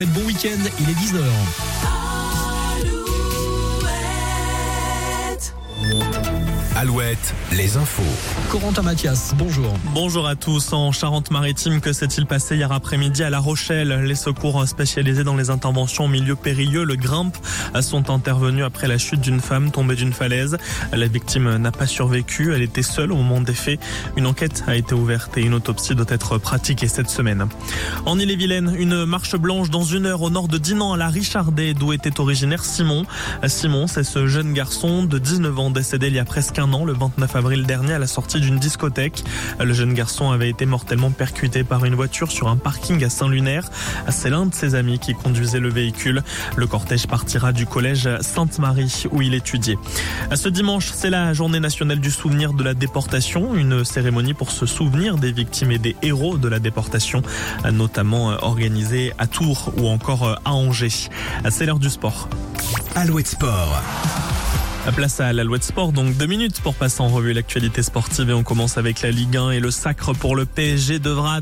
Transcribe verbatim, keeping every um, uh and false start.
Bon week-end, il est dix heures. Alouette, les infos. Corentin Mathias, bonjour. Bonjour à tous. En Charente-Maritime, que s'est-il passé hier après-midi à La Rochelle? Les secours spécialisés dans les interventions en milieu périlleux, le Grimpe, sont intervenus après la chute d'une femme tombée d'une falaise. La victime n'a pas survécu. Elle était seule au moment des faits. Une enquête a été ouverte et une autopsie doit être pratiquée cette semaine. En Ille-et-Vilaine, une marche blanche dans une heure au nord de Dinan à la Richardet, d'où était originaire Simon. Simon, c'est ce jeune garçon de dix-neuf ans décédé il y a presque un an, le vingt-neuf avril dernier, à la sortie d'une discothèque. Le jeune garçon avait été mortellement percuté par une voiture sur un parking à Saint-Lunaire. C'est l'un de ses amis qui conduisait le véhicule. Le cortège partira du collège Sainte-Marie où il étudiait. Ce dimanche, c'est la journée nationale du souvenir de la déportation, une cérémonie pour se souvenir des victimes et des héros de la déportation, notamment organisée à Tours ou encore à Angers. C'est l'heure du sport. Alouette Sport. Place à l'Alouette Sport, donc deux minutes pour passer en revue l'actualité sportive et on commence avec la Ligue un et le sacre pour le P S G devra